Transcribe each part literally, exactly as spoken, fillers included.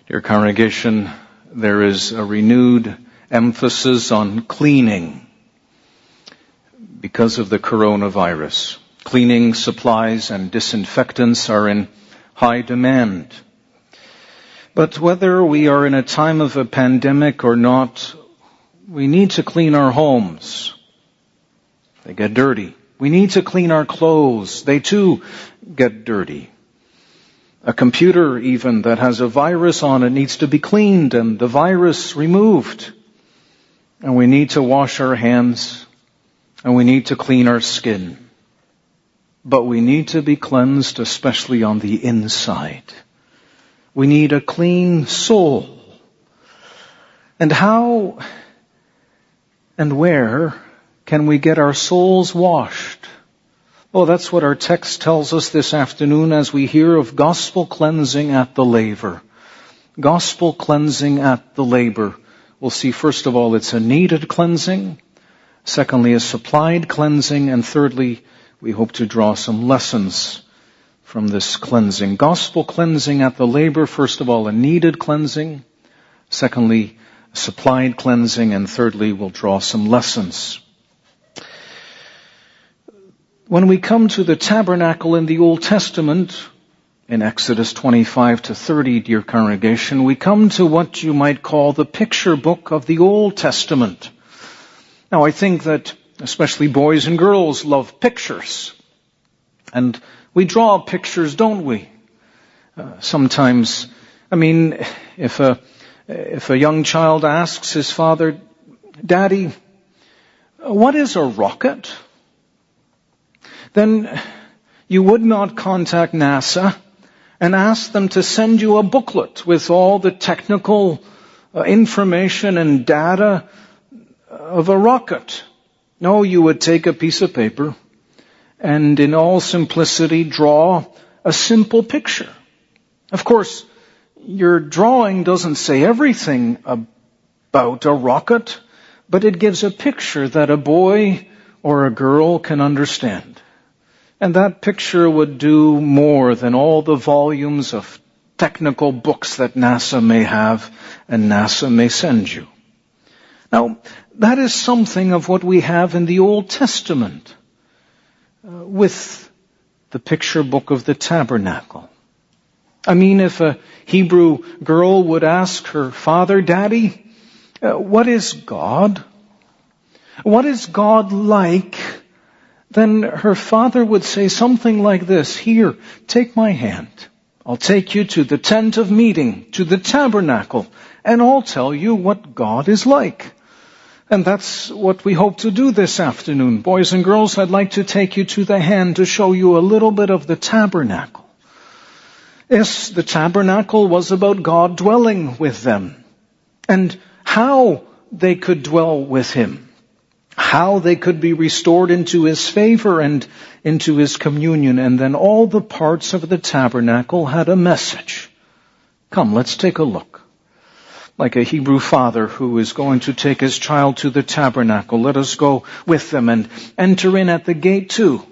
Dear congregation, there is a renewed emphasis on cleaning because of the coronavirus. Cleaning supplies and disinfectants are in high demand. But whether we are in a time of a pandemic or not, we need to clean our homes. They get dirty. We need to clean our clothes. They too get dirty. A computer even that has a virus on it needs to be cleaned and the virus removed. And we need to wash our hands and we need to clean our skin. But we need to be cleansed, especially on the inside. We need a clean soul. And how and where can we get our souls washed? Well, that's what our text tells us this afternoon as we hear of gospel cleansing at the laver. Gospel cleansing at the laver. We'll see first of all it's a needed cleansing. Secondly, a supplied cleansing. And thirdly, we hope to draw some lessons from this cleansing. Gospel cleansing at the laver. First of all, a needed cleansing. Secondly, supplied cleansing. And thirdly, we'll draw some lessons. When we come to the tabernacle in the Old Testament, in Exodus twenty-five to thirty, dear congregation, we come to what you might call the picture book of the Old Testament. Now, I think that especially boys and girls love pictures. And we draw pictures, don't we? Uh, sometimes, I mean, if a, if a young child asks his father, "Daddy, what is a rocket?" then you would not contact NASA and ask them to send you a booklet with all the technical uh, information and data of a rocket. No, you would take a piece of paper and in all simplicity draw a simple picture. Of course, your drawing doesn't say everything about a rocket, but it gives a picture that a boy or a girl can understand. And that picture would do more than all the volumes of technical books that NASA may have and NASA may send you. Now, that is something of what we have in the Old Testament uh, with the picture book of the tabernacle. I mean, if a Hebrew girl would ask her father, "Daddy, uh, what is God? What is God like?" then her father would say something like this, "Here, take my hand. I'll take you to the tent of meeting, to the tabernacle, and I'll tell you what God is like." And that's what we hope to do this afternoon. Boys and girls, I'd like to take you to the hand to show you a little bit of the tabernacle. Yes, the tabernacle was about God dwelling with them and how they could dwell with Him. How they could be restored into His favor and into His communion. And then all the parts of the tabernacle had a message. Come, let's take a look. Like a Hebrew father who is going to take his child to the tabernacle, let us go with them and enter in at the gate too.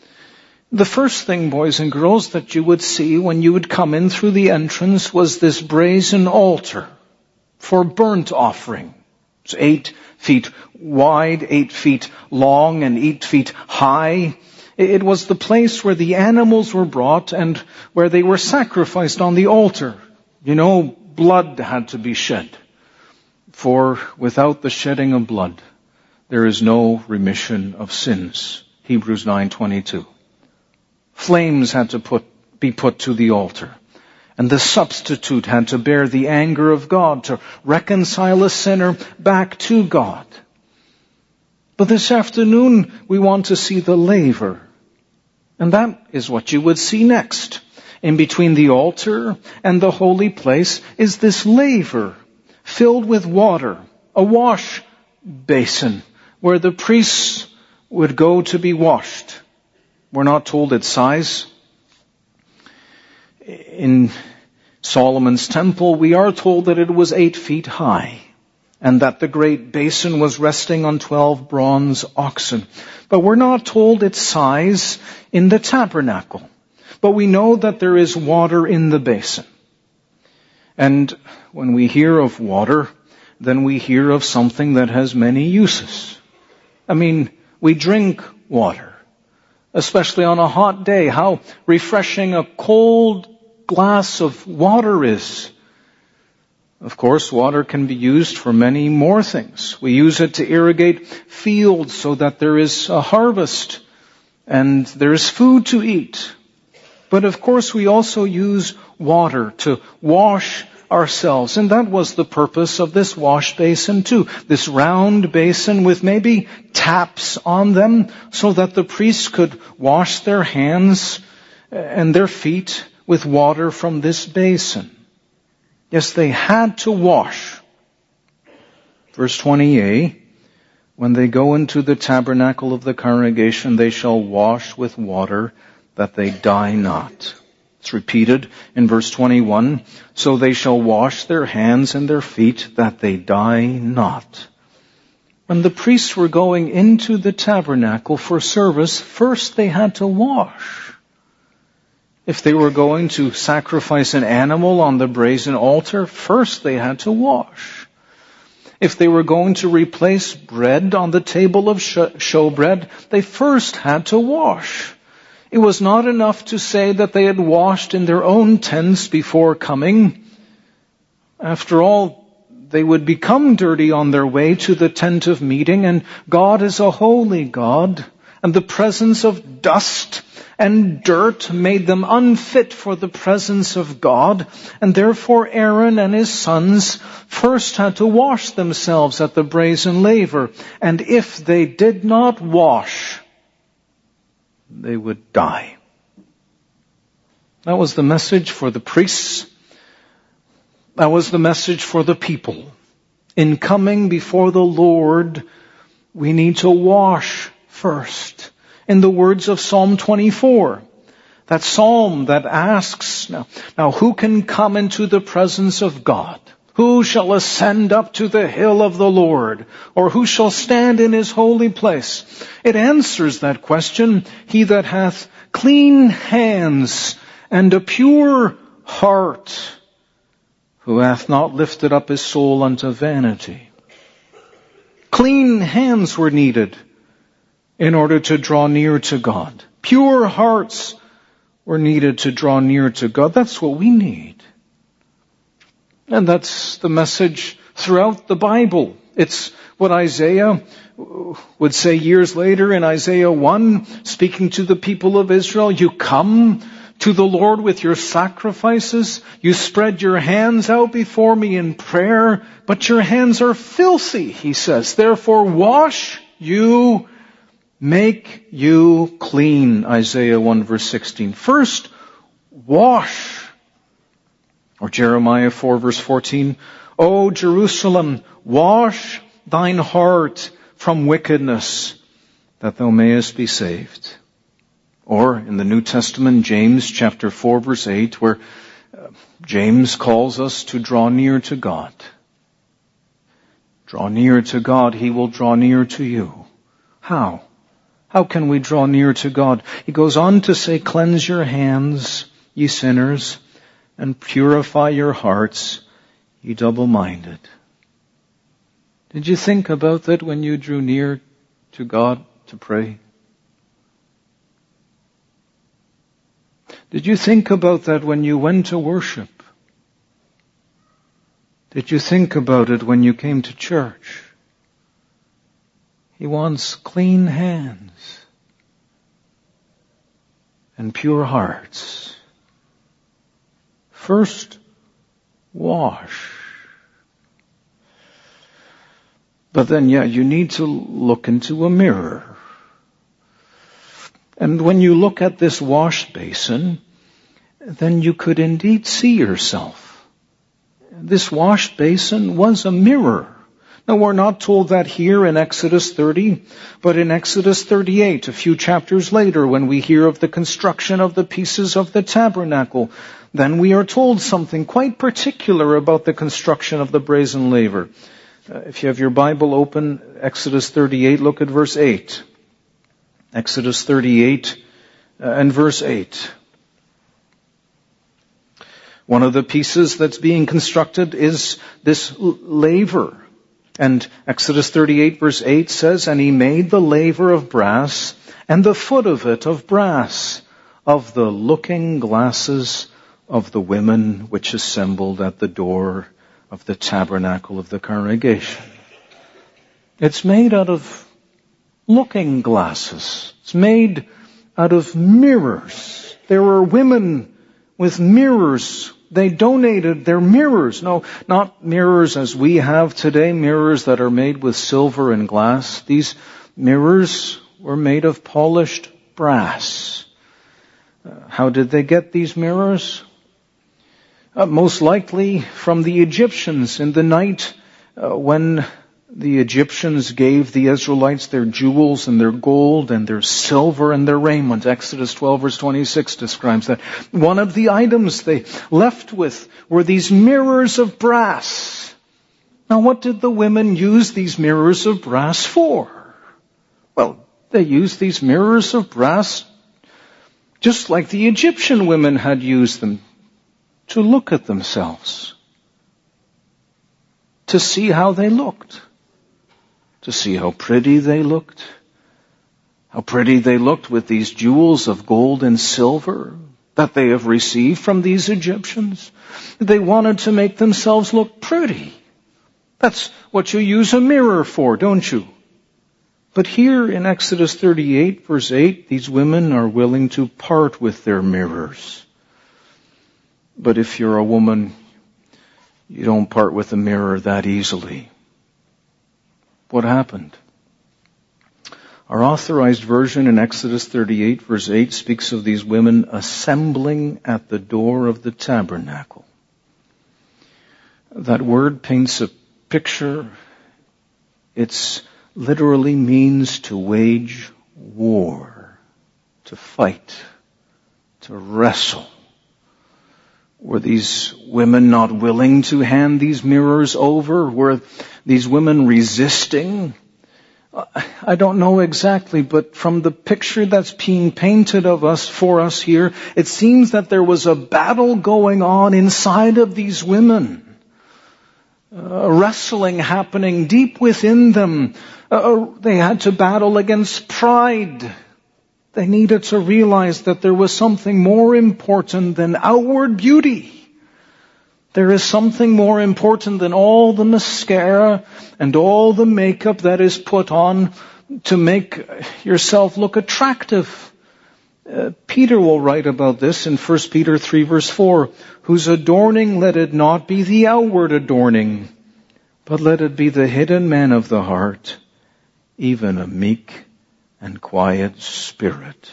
The first thing, boys and girls, that you would see when you would come in through the entrance was this brazen altar for burnt offering. It's eight feet wide, eight feet long, and eight feet high. It was the place where the animals were brought and where they were sacrificed on the altar. You know, blood had to be shed. For without the shedding of blood, there is no remission of sins. Hebrews nine twenty-two. Flames had to put, be put to the altar. And the substitute had to bear the anger of God to reconcile a sinner back to God. But this afternoon, we want to see the laver. And that is what you would see next. In between the altar and the holy place is this laver filled with water, a wash basin where the priests would go to be washed. We're not told its size. In Solomon's temple, we are told that it was eight feet high and that the great basin was resting on twelve bronze oxen. But we're not told its size in the tabernacle. But we know that there is water in the basin. And when we hear of water, then we hear of something that has many uses. I mean, we drink water, especially on a hot day. How refreshing a cold glass of water is. Of course, water can be used for many more things. We use it to irrigate fields so that there is a harvest and there is food to eat. But of course, we also use water to wash ourselves. And that was the purpose of this wash basin too. This round basin with maybe taps on them so that the priests could wash their hands and their feet with water from this basin. Yes, they had to wash. Verse twenty a, when they go into the tabernacle of the congregation, they shall wash with water that they die not. It's repeated in verse twenty-one, so they shall wash their hands and their feet that they die not. When the priests were going into the tabernacle for service, first they had to wash. If they were going to sacrifice an animal on the brazen altar, first they had to wash. If they were going to replace bread on the table of showbread, they first had to wash. It was not enough to say that they had washed in their own tents before coming. After all, they would become dirty on their way to the tent of meeting, and God is a holy God, and the presence of dust and dirt made them unfit for the presence of God, and therefore Aaron and his sons first had to wash themselves at the brazen laver, and if they did not wash, they would die. That was the message for the priests. That was the message for the people. In coming before the Lord, we need to wash first. In the words of Psalm twenty-four, that psalm that asks, now, now who can come into the presence of God? Who shall ascend up to the hill of the Lord? Or who shall stand in his holy place? It answers that question, he that hath clean hands and a pure heart, who hath not lifted up his soul unto vanity. Clean hands were needed in order to draw near to God. Pure hearts were needed to draw near to God. That's what we need. And that's the message throughout the Bible. It's what Isaiah would say years later in Isaiah one, speaking to the people of Israel. You come to the Lord with your sacrifices. You spread your hands out before me in prayer, but your hands are filthy, he says. Therefore wash you, make you clean. Isaiah one verse sixteen. First, wash. Or Jeremiah four verse fourteen. O Jerusalem, wash thine heart from wickedness, that thou mayest be saved. Or in the New Testament, James chapter four verse eight, where James calls us to draw near to God. Draw near to God, he will draw near to you. How? How can we draw near to God? He goes on to say, cleanse your hands, ye sinners, and purify your hearts, ye double-minded. Did you think about that when you drew near to God to pray? Did you think about that when you went to worship? Did you think about it when you came to church? He wants clean hands and pure hearts. First, wash. But then, yeah, you need to look into a mirror. And when you look at this wash basin, then you could indeed see yourself. This wash basin was a mirror. Now, we're not told that here in Exodus thirty, but in Exodus thirty-eight, a few chapters later, when we hear of the construction of the pieces of the tabernacle, then we are told something quite particular about the construction of the brazen laver. Uh, if you have your Bible open, Exodus thirty-eight, look at verse eight. Exodus thirty-eight uh, and verse eight. One of the pieces that's being constructed is this laver. And Exodus thirty-eight verse eight says, "And he made the laver of brass, and the foot of it of brass, of the looking glasses of the women which assembled at the door of the tabernacle of the congregation." It's made out of looking glasses. It's made out of mirrors. There were women with mirrors. They donated their mirrors. No, not mirrors as we have today, mirrors that are made with silver and glass. These mirrors were made of polished brass. Uh, how did they get these mirrors? Uh, most likely from the Egyptians in the night uh, when the Egyptians gave the Israelites their jewels and their gold and their silver and their raiment. Exodus twelve verse twenty-six describes that. One of the items they left with were these mirrors of brass. Now, what did the women use these mirrors of brass for? Well, they used these mirrors of brass just like the Egyptian women had used them, to look at themselves, to see how they looked, to see how pretty they looked, how pretty they looked with these jewels of gold and silver that they have received from these Egyptians. They wanted to make themselves look pretty. That's what you use a mirror for, don't you? But here in Exodus thirty-eight verse eight, these women are willing to part with their mirrors. But if you're a woman, you don't part with a mirror that easily. What happened? Our authorized version in Exodus thirty-eight verse eight speaks of these women assembling at the door of the tabernacle. That word paints a picture. It's literally means to wage war, to fight, to wrestle. Were these women not willing to hand these mirrors over? Were these women resisting? I don't know exactly, but from the picture that's being painted of us, for us here, it seems that there was a battle going on inside of these women. A wrestling happening deep within them. Uh, they had to battle against pride. They needed to realize that there was something more important than outward beauty. There is something more important than all the mascara and all the makeup that is put on to make yourself look attractive. Uh, Peter will write about this in First Peter three verse four. Whose adorning let it not be the outward adorning, but let it be the hidden man of the heart, even a meek and quiet spirit.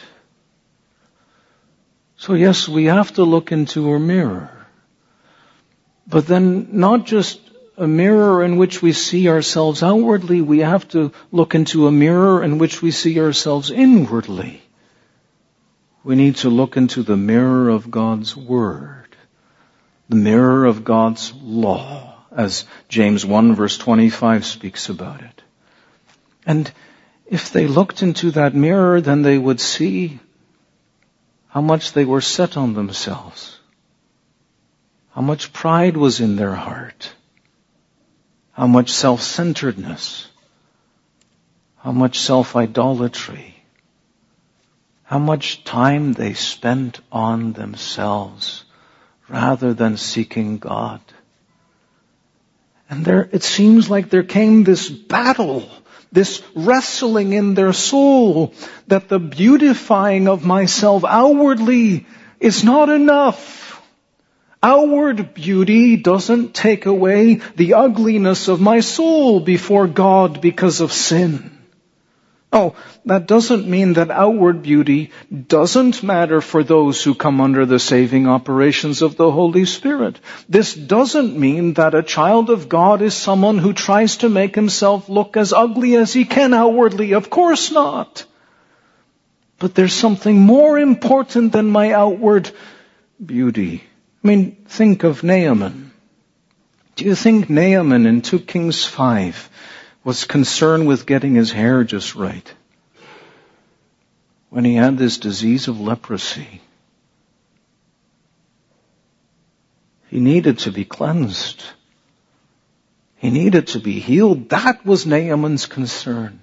So yes, we have to look into a mirror. But then not just a mirror in which we see ourselves outwardly, we have to look into a mirror in which we see ourselves inwardly. We need to look into the mirror of God's Word, the mirror of God's law, as James one verse twenty-five speaks about it. And if they looked into that mirror, then they would see how much they were set on themselves, how much pride was in their heart, how much self-centeredness, how much self-idolatry, how much time they spent on themselves rather than seeking God. And there, it seems like there came this battle, this wrestling in their soul, that the beautifying of myself outwardly is not enough. Outward beauty doesn't take away the ugliness of my soul before God because of sin. Oh, that doesn't mean that outward beauty doesn't matter for those who come under the saving operations of the Holy Spirit. This doesn't mean that a child of God is someone who tries to make himself look as ugly as he can outwardly. Of course not. But there's something more important than my outward beauty. I mean, think of Naaman. Do you think Naaman in Second Kings five was concerned with getting his hair just right when he had this disease of leprosy? He needed to be cleansed. He needed to be healed. That was Naaman's concern.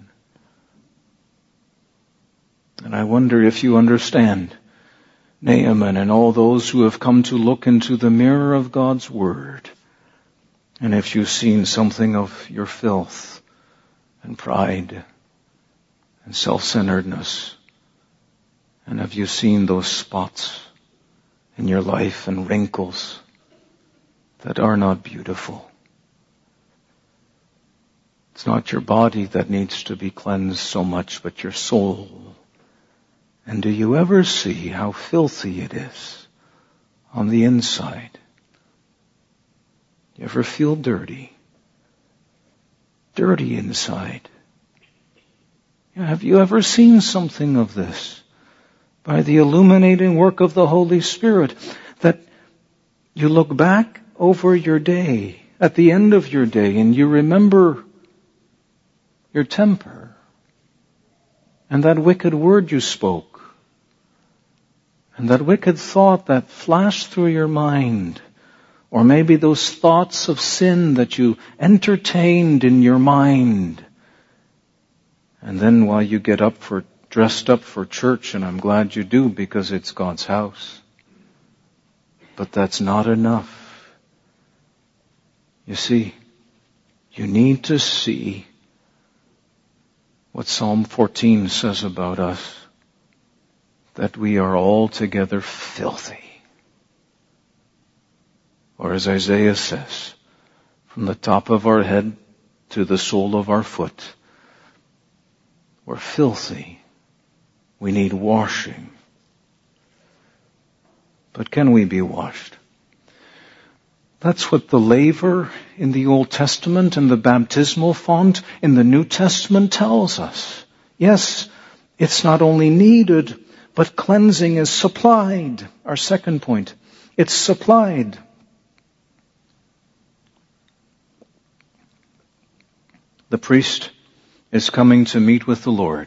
And I wonder if you understand Naaman and all those who have come to look into the mirror of God's Word. And if you've seen something of your filth and pride and self-centeredness, and have you seen those spots in your life and wrinkles that are not beautiful? It's not your body that needs to be cleansed so much, but your soul. And do you ever see how filthy it is on the inside? You ever feel dirty? Dirty inside. Have you ever seen something of this? By the illuminating work of the Holy Spirit, that you look back over your day, at the end of your day, and you remember your temper, and that wicked word you spoke, and that wicked thought that flashed through your mind, or maybe those thoughts of sin that you entertained in your mind. And then while you get up for, dressed up for church, and I'm glad you do because it's God's house, but that's not enough. You see, you need to see what Psalm fourteen says about us, that we are altogether filthy. Or as Isaiah says, from the top of our head to the sole of our foot, we're filthy. We need washing. But can we be washed? That's what the laver in the Old Testament and the baptismal font in the New Testament tells us. Yes, it's not only needed, but cleansing is supplied. Our second point. It's supplied. The priest is coming to meet with the Lord.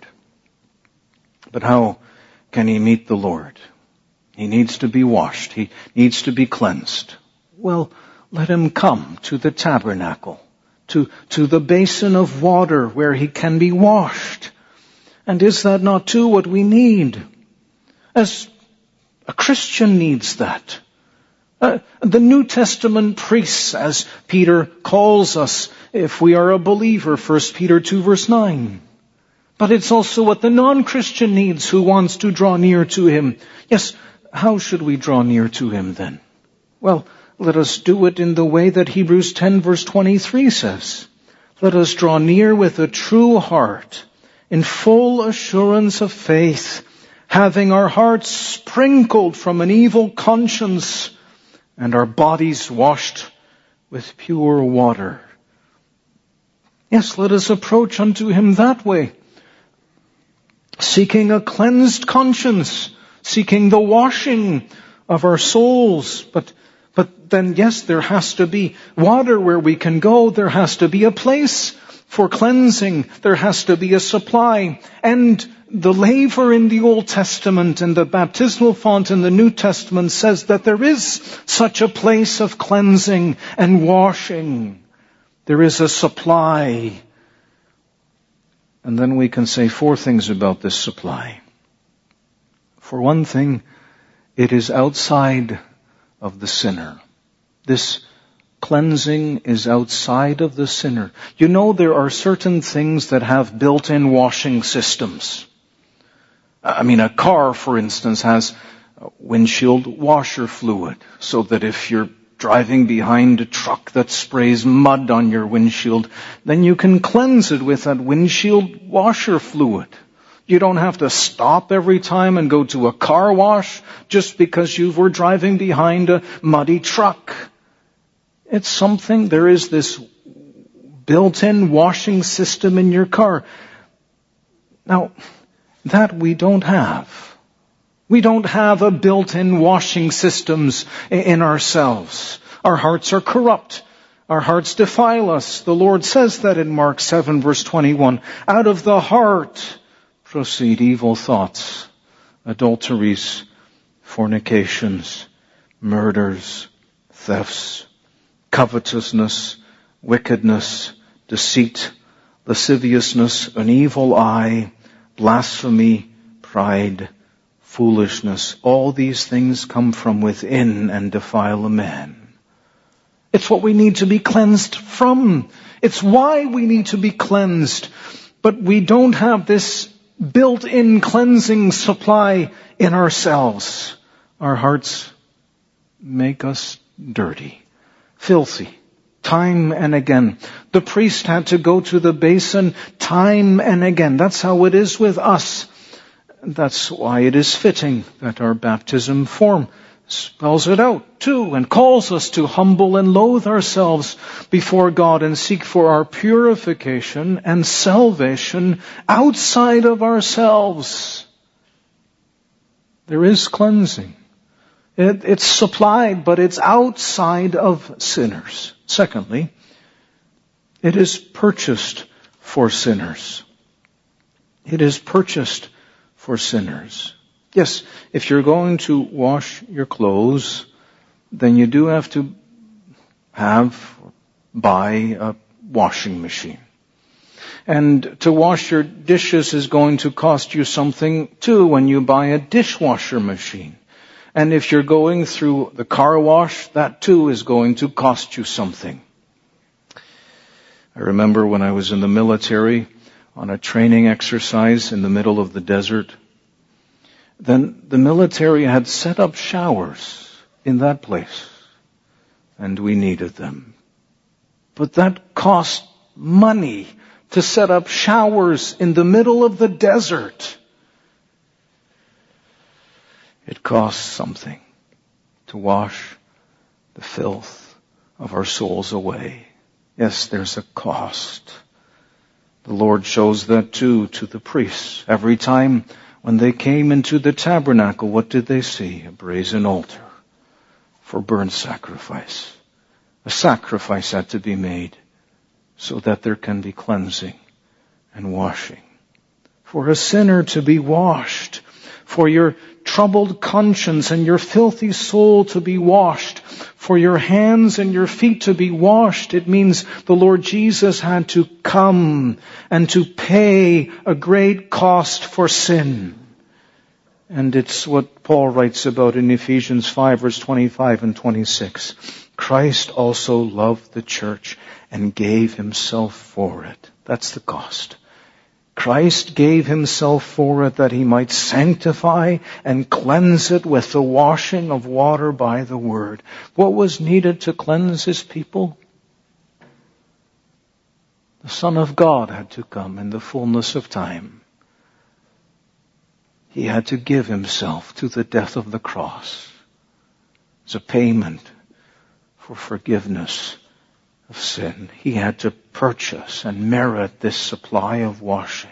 But how can he meet the Lord? He needs to be washed. He needs to be cleansed. Well, let him come to the tabernacle, to, to the basin of water where he can be washed. And is that not too what we need? As a Christian needs that. Uh, the New Testament priests, as Peter calls us, if we are a believer, First Peter two verse nine. But it's also what the non-Christian needs who wants to draw near to him. Yes, how should we draw near to him then? Well, let us do it in the way that Hebrews ten verse twenty-three says. Let us draw near with a true heart, in full assurance of faith, having our hearts sprinkled from an evil conscience and our bodies washed with pure water. Yes, let us approach unto him that way, seeking a cleansed conscience, seeking the washing of our souls. But, but then yes, there has to be water where we can go. There has to be a place for cleansing. There has to be a supply. And the laver in the Old Testament and the baptismal font in the New Testament says that there is such a place of cleansing and washing. There is a supply. And then we can say four things about this supply. For one thing, it is outside of the sinner. This cleansing is outside of the sinner. You know, there are certain things that have built-in washing systems. I mean, a car, for instance, has windshield washer fluid, so that if you're driving behind a truck that sprays mud on your windshield, then you can cleanse it with that windshield washer fluid. You don't have to stop every time and go to a car wash just because you were driving behind a muddy truck. It's something, there is this built-in washing system in your car. Now, that we don't have. We don't have a built-in washing systems in ourselves. Our hearts are corrupt. Our hearts defile us. The Lord says that in Mark seven verse twenty-one. Out of the heart proceed evil thoughts, adulteries, fornications, murders, thefts, covetousness, wickedness, deceit, lasciviousness, an evil eye, blasphemy, pride, foolishness. All these things come from within and defile a man. It's what we need to be cleansed from. It's why we need to be cleansed. But we don't have this built-in cleansing supply in ourselves. Our hearts make us dirty, filthy, time and again. The priest had to go to the basin time and again. That's how it is with us. That's why it is fitting that our baptism form spells it out too and calls us to humble and loathe ourselves before God and seek for our purification and salvation outside of ourselves. There is cleansing. It, it's supplied, but it's outside of sinners. Secondly, it is purchased for sinners. It is purchased for sinners. Yes, if you're going to wash your clothes, then you do have to have, buy a washing machine. And to wash your dishes is going to cost you something too when you buy a dishwasher machine. And if you're going through the car wash, that too is going to cost you something. I remember when I was in the military on a training exercise in the middle of the desert, then the military had set up showers in that place, and we needed them. But that cost money to set up showers in the middle of the desert. It costs something to wash the filth of our souls away. Yes, there's a cost. The Lord shows that too to the priests. Every time when they came into the tabernacle, what did they see? A brazen altar for burnt sacrifice. A sacrifice had to be made so that there can be cleansing and washing. For a sinner to be washed, for your troubled conscience and your filthy soul to be washed, for your hands and your feet to be washed, it means the Lord Jesus had to come and to pay a great cost for sin. And it's what Paul writes about in Ephesians five, verse twenty-five and twenty-six. Christ also loved the church and gave himself for it. That's the cost. Christ gave himself for it that he might sanctify and cleanse it with the washing of water by the word. What was needed to cleanse his people? The Son of God had to come in the fullness of time. He had to give himself to the death of the cross as a payment for forgiveness of sin. He had to purchase and merit this supply of washing.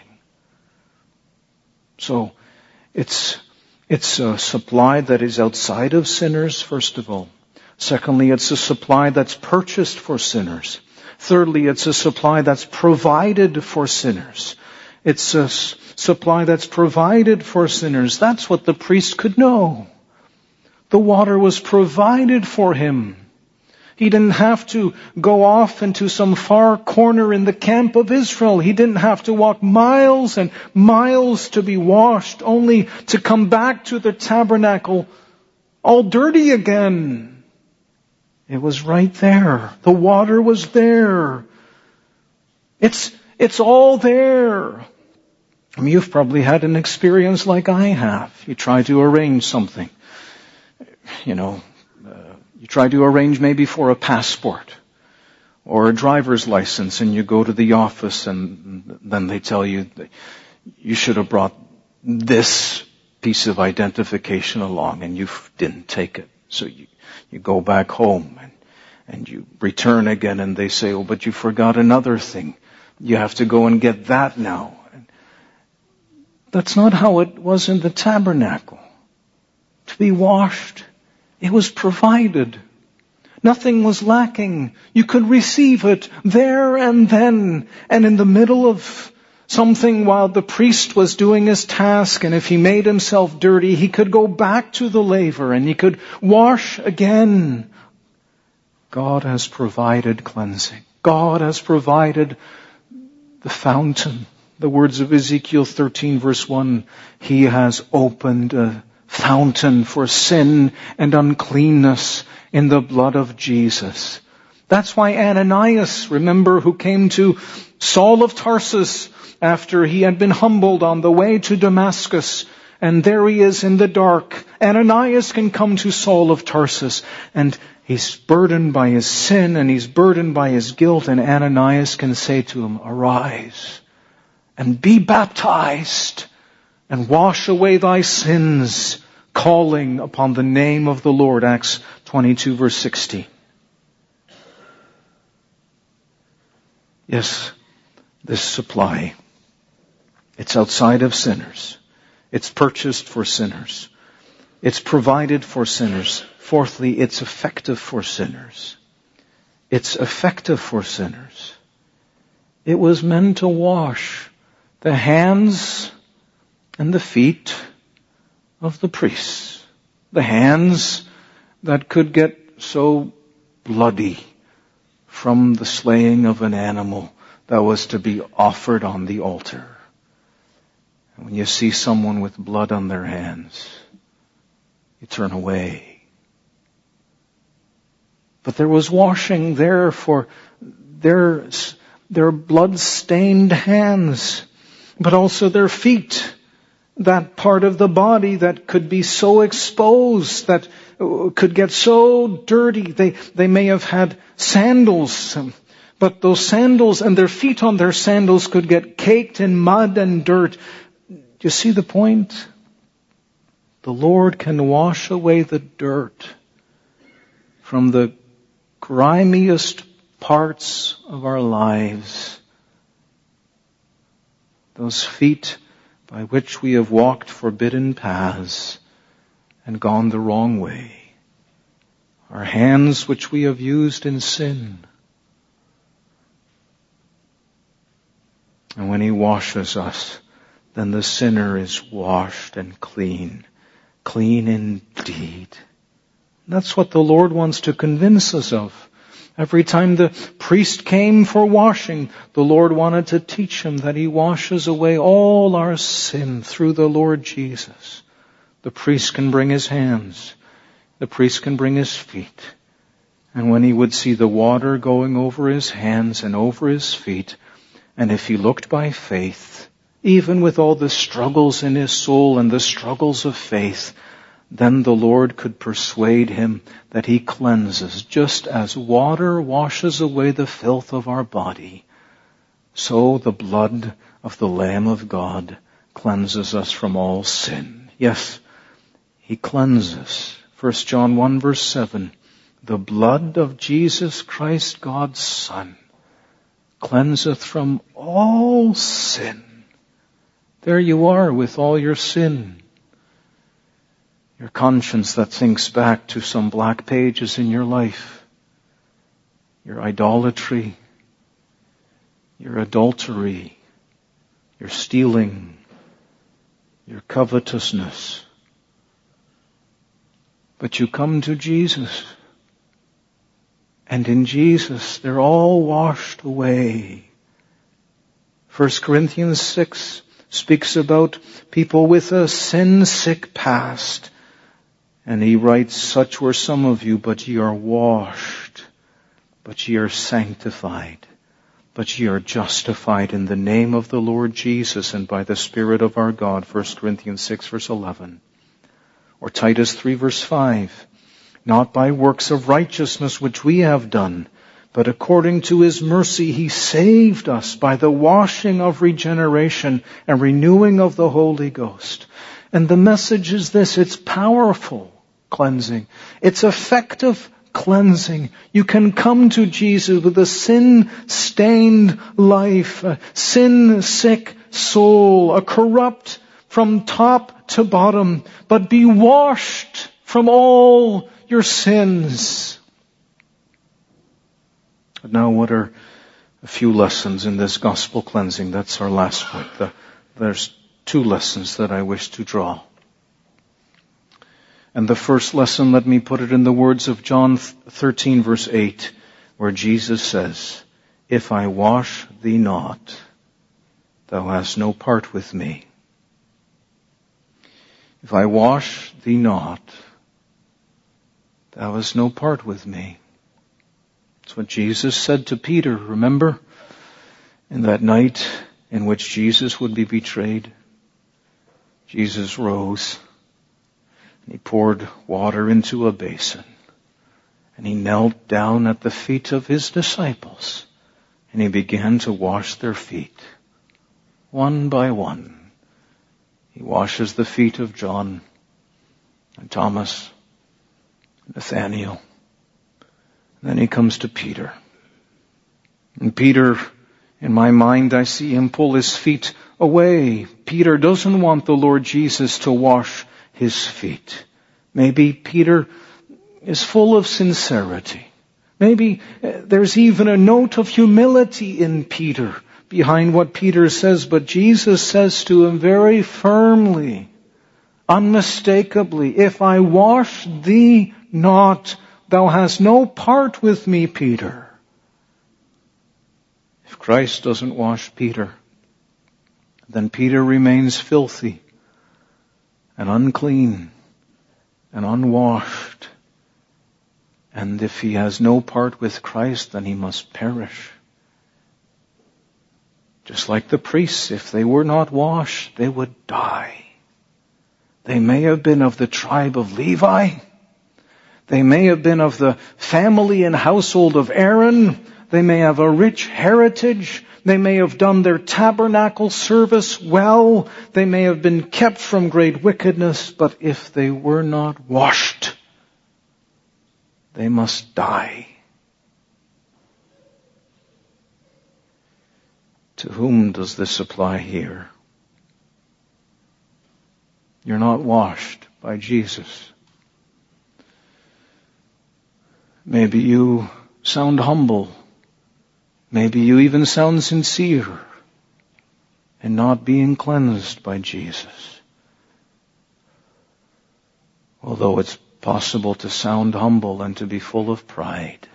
So it's it's a supply that is outside of sinners, first of all. Secondly, it's a supply that's purchased for sinners. Thirdly, it's a supply that's provided for sinners. It's a s- supply that's provided for sinners. That's what the priest could know. The water was provided for him. He didn't have to go off into some far corner in the camp of Israel. He didn't have to walk miles and miles to be washed, only to come back to the tabernacle all dirty again. It was right there. The water was there. It's, it's all there. I mean, you've probably had an experience like I have. You try to arrange something. You know, You try to arrange maybe for a passport or a driver's license, and you go to the office and then they tell you that you should have brought this piece of identification along and you didn't take it. So you, you go back home and, and you return again and they say, oh, but you forgot another thing. You have to go and get that now. That's not how it was in the tabernacle. To be washed, it was provided. Nothing was lacking. You could receive it there and then. And in the middle of something while the priest was doing his task, and if he made himself dirty, he could go back to the laver and he could wash again. God has provided cleansing. God has provided the fountain. The words of Ezekiel thirteen verse one, He has opened a fountain for sin and uncleanness in the blood of Jesus. That's why Ananias, remember, who came to Saul of Tarsus after he had been humbled on the way to Damascus, and there he is in the dark. Ananias can come to Saul of Tarsus, and he's burdened by his sin and he's burdened by his guilt, and Ananias can say to him, arise and be baptized and wash away thy sins, calling upon the name of the Lord. Acts twenty-two verse sixty. Yes, this supply, it's outside of sinners. It's purchased for sinners. It's provided for sinners. Fourthly, it's effective for sinners. It's effective for sinners. It was meant to wash the hands and the feet of the priests. The hands that could get so bloody from the slaying of an animal that was to be offered on the altar. And when you see someone with blood on their hands, you turn away. But there was washing there for their, their blood-stained hands, but also their feet, that part of the body that could be so exposed, that could get so dirty. They, they may have had sandals, but those sandals and their feet on their sandals could get caked in mud and dirt. Do you see the point? The Lord can wash away the dirt from the grimiest parts of our lives. Those feet by which we have walked forbidden paths and gone the wrong way. Our hands which we have used in sin. And when He washes us, then the sinner is washed and clean. Clean indeed. That's what the Lord wants to convince us of. Every time the priest came for washing, the Lord wanted to teach him that He washes away all our sin through the Lord Jesus. The priest can bring his hands. The priest can bring his feet. And when he would see the water going over his hands and over his feet, and if he looked by faith, even with all the struggles in his soul and the struggles of faith, then the Lord could persuade him that He cleanses. Just as water washes away the filth of our body, so the blood of the Lamb of God cleanses us from all sin. Yes, He cleanses. First John one verse seven, the blood of Jesus Christ, God's Son, cleanseth from all sin. There you are with all your sin. Your conscience that thinks back to some black pages in your life. Your idolatry. Your adultery. Your stealing. Your covetousness. But you come to Jesus. And in Jesus, they're all washed away. First Corinthians six speaks about people with a sin-sick past. And he writes, such were some of you, but ye are washed, but ye are sanctified, but ye are justified in the name of the Lord Jesus and by the Spirit of our God. First Corinthians six verse eleven. Or Titus three verse five. Not by works of righteousness which we have done, but according to His mercy He saved us by the washing of regeneration and renewing of the Holy Ghost. And the message is this, it's powerful cleansing. It's effective cleansing. You can come to Jesus with a sin-stained life, a sin-sick soul, a corrupt from top to bottom, but be washed from all your sins. But now what are a few lessons in this gospel cleansing? That's our last point. The, there's two lessons that I wish to draw. And the first lesson, let me put it in the words of John thirteen verse eight, where Jesus says, "If I wash thee not, thou hast no part with me." If I wash thee not, thou hast no part with me. That's what Jesus said to Peter, remember? In that night in which Jesus would be betrayed, Jesus rose and he poured water into a basin and he knelt down at the feet of his disciples and he began to wash their feet, one by one. He washes the feet of John and Thomas, Nathaniel. And then he comes to Peter. And Peter, in my mind, I see him pull his feet away. Peter doesn't want the Lord Jesus to wash his feet. Maybe Peter is full of sincerity. Maybe there's even a note of humility in Peter behind what Peter says, but Jesus says to him very firmly, unmistakably, "If I wash thee not, thou hast no part with me, Peter." If Christ doesn't wash Peter, then Peter remains filthy and unclean and unwashed. And if he has no part with Christ, then he must perish. Just like the priests, if they were not washed, they would die. They may have been of the tribe of Levi. They may have been of the family and household of Aaron. They may have a rich heritage. They may have done their tabernacle service well. They may have been kept from great wickedness. But if they were not washed, they must die. To whom does this apply here? You're not washed by Jesus. Maybe you sound humble. Maybe you even sound sincere in not being cleansed by Jesus. Although it's possible to sound humble and to be full of pride.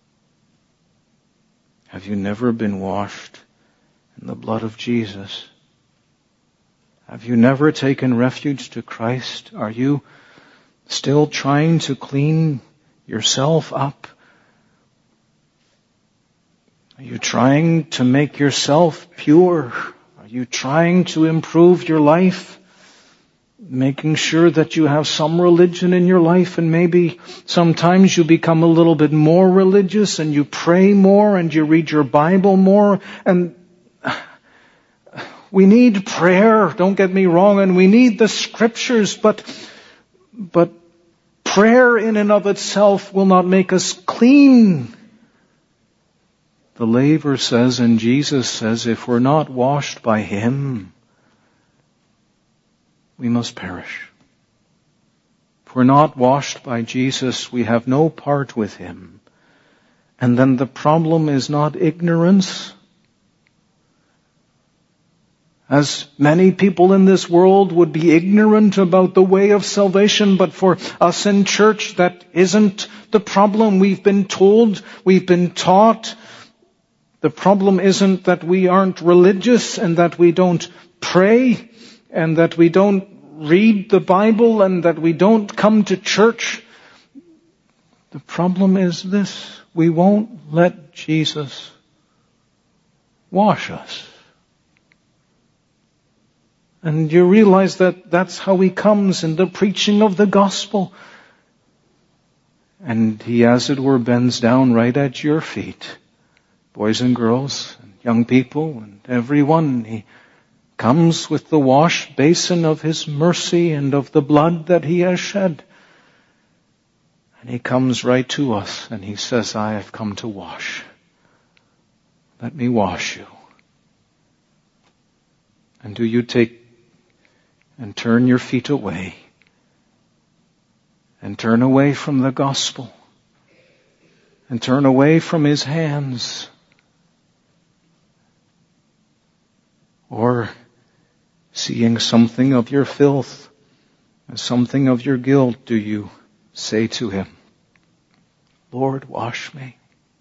Have you never been washed in the blood of Jesus? Have you never taken refuge to Christ? Are you still trying to clean yourself up? Are you trying to make yourself pure? Are you trying to improve your life? Making sure that you have some religion in your life, and maybe sometimes you become a little bit more religious and you pray more and you read your Bible more. And we need prayer, don't get me wrong, and we need the scriptures, but, but prayer in and of itself will not make us clean. The laver says, and Jesus says, if we're not washed by Him, we must perish. If we're not washed by Jesus, we have no part with Him. And then the problem is not ignorance. As many people in this world would be ignorant about the way of salvation, but for us in church, that isn't the problem. We've been told, we've been taught. The problem isn't that we aren't religious and that we don't pray and that we don't read the Bible and that we don't come to church. The problem is this: we won't let Jesus wash us. And you realize that that's how He comes in the preaching of the gospel. And He, as it were, bends down right at your feet. Boys and girls, and young people, and everyone. He comes with the wash basin of His mercy and of the blood that He has shed. And He comes right to us and He says, I have come to wash. Let me wash you. And do you take and turn your feet away and turn away from the gospel and turn away from His hands? Or seeing something of your filth As something of your guilt, do you say to him, Lord, wash me.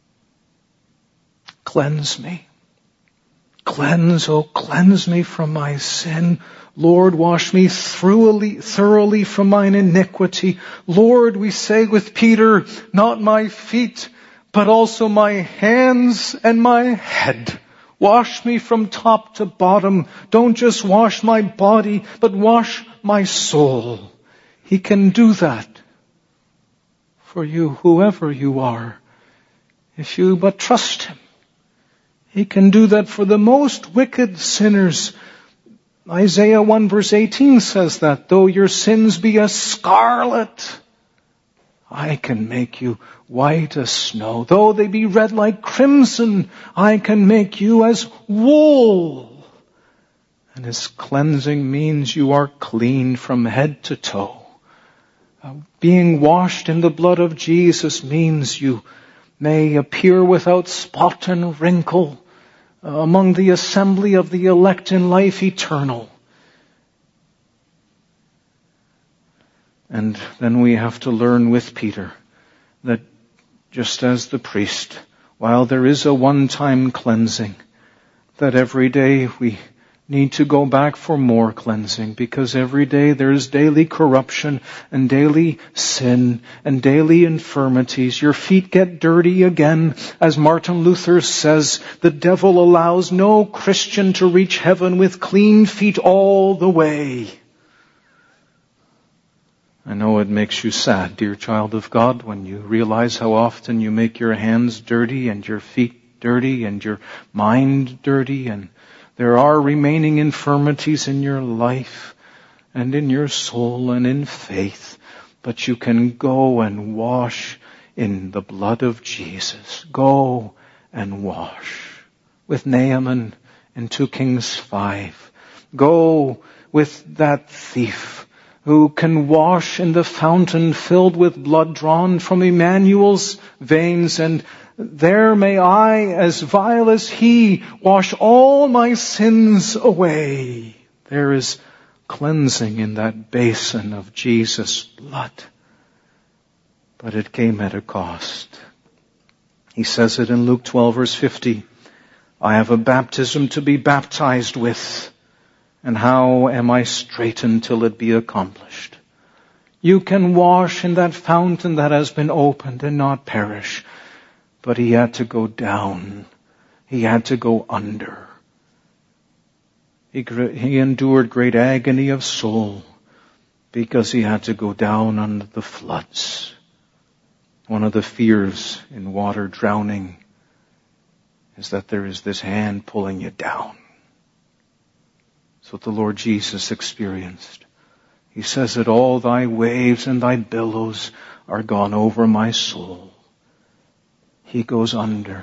Cleanse me. Cleanse, oh, cleanse me from my sin. Lord, wash me thoroughly, thoroughly from mine iniquity. Lord, we say with Peter, not my feet, but also my hands and my head. Wash me from top to bottom. Don't just wash my body, but wash my soul. He can do that for you, whoever you are, if you but trust him. He can do that for the most wicked sinners. Isaiah one verse eighteen says that, though your sins be as scarlet, I can make you white as snow. Though they be red like crimson, I can make you as wool. And his cleansing means you are clean from head to toe. Uh, being washed in the blood of Jesus means you may appear without spot and wrinkle uh, among the assembly of the elect in life eternal. And then we have to learn with Peter that just as the priest, while there is a one-time cleansing, that every day we need to go back for more cleansing, because every day there is daily corruption and daily sin and daily infirmities. Your feet get dirty again. As Martin Luther says, the devil allows no Christian to reach heaven with clean feet all the way. I know it makes you sad, dear child of God, when you realize how often you make your hands dirty and your feet dirty and your mind dirty, and there are remaining infirmities in your life and in your soul and in faith. But you can go and wash in the blood of Jesus. Go and wash. With Naaman in two Kings five. Go with that thief who can wash in the fountain filled with blood drawn from Emmanuel's veins, and there may I, as vile as he, wash all my sins away. There is cleansing in that basin of Jesus' blood. But it came at a cost. He says it in Luke twelve verse fifty. I have a baptism to be baptized with, and how am I straitened till it be accomplished? You can wash in that fountain that has been opened and not perish. But he had to go down. He had to go under. He, he endured great agony of soul because he had to go down under the floods. One of the fears in water drowning is that there is this hand pulling you down. That's what the Lord Jesus experienced. He says that all thy waves and thy billows are gone over my soul. He goes under,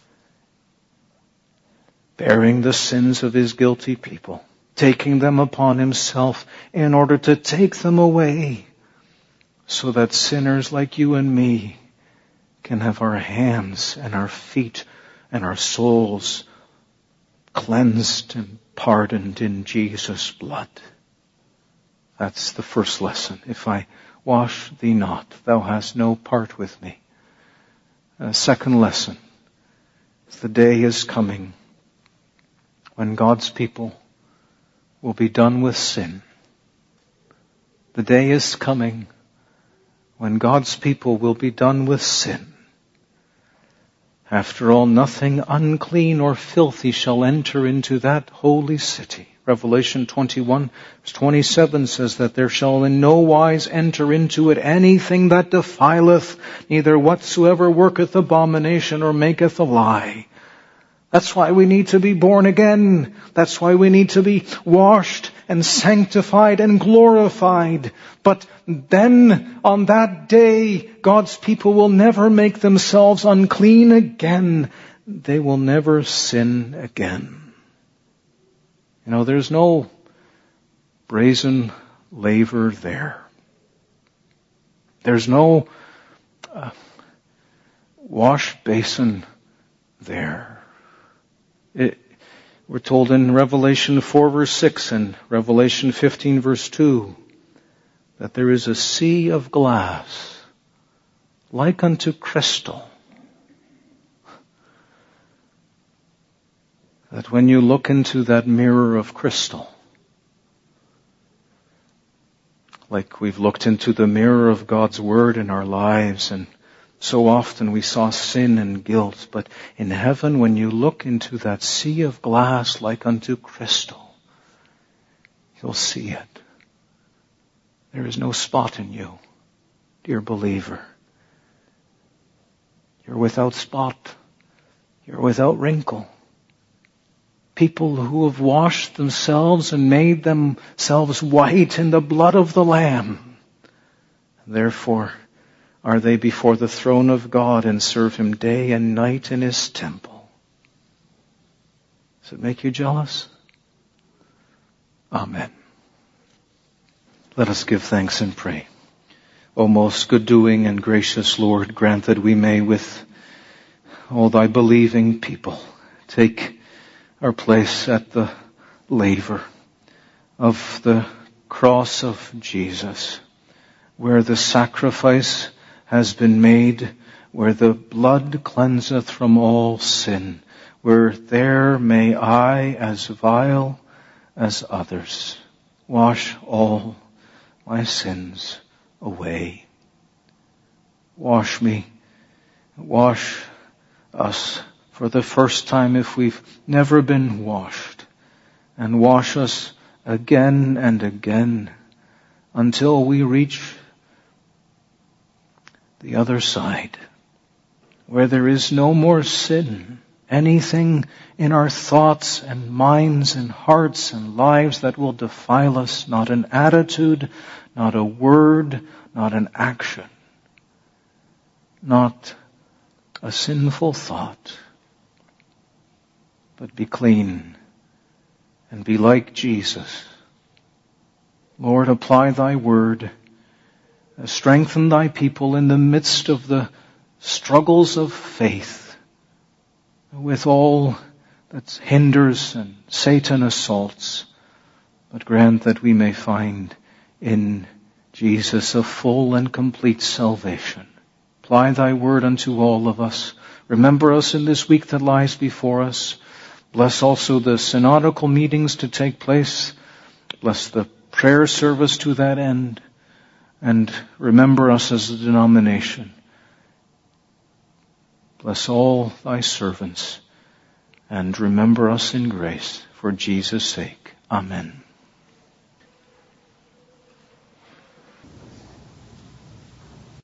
bearing the sins of his guilty people, taking them upon himself in order to take them away, so that sinners like you and me can have our hands and our feet and our souls cleansed and pardoned in Jesus' blood. That's the first lesson. If I wash thee not, thou hast no part with me. A second lesson. The day is coming when God's people will be done with sin. The day is coming when God's people will be done with sin. After all, nothing unclean or filthy shall enter into that holy city. Revelation twenty-one, verse twenty-seven says that there shall in no wise enter into it anything that defileth, neither whatsoever worketh abomination or maketh a lie. That's why we need to be born again. That's why we need to be washed and sanctified and glorified. But then on that day, God's people will never make themselves unclean again. They will never sin again. You know, there's no brazen laver there. There's no uh, wash basin there. It, we're told in Revelation four verse six and Revelation fifteen verse two that there is a sea of glass like unto crystal, that when you look into that mirror of crystal, like we've looked into the mirror of God's Word in our lives, and so often we saw sin and guilt, but in heaven when you look into that sea of glass like unto crystal, you'll see it. There is no spot in you, dear believer. You're without spot. You're without wrinkle. People who have washed themselves and made themselves white in the blood of the Lamb. Therefore are they before the throne of God and serve Him day and night in His temple. Does it make you jealous? Amen. Let us give thanks and pray. O most good-doing and gracious Lord, grant that we may with all Thy believing people take our place at the laver of the cross of Jesus, where the sacrifice has been made, where the blood cleanseth from all sin, where there may I, as vile as others, wash all my sins away. Wash me, wash us for the first time if we've never been washed, and wash us again and again until we reach the other side, where there is no more sin, anything in our thoughts and minds and hearts and lives that will defile us, not an attitude, not a word, not an action, not a sinful thought, but be clean and be like Jesus. Lord, apply Thy word, strengthen Thy people in the midst of the struggles of faith, with all that hinders and Satan assaults, but grant that we may find in Jesus a full and complete salvation. Apply Thy word unto all of us. Remember us in this week that lies before us. Bless also the synodical meetings to take place. Bless the prayer service to that end. And remember us as a denomination. Bless all Thy servants. And remember us in grace for Jesus' sake. Amen.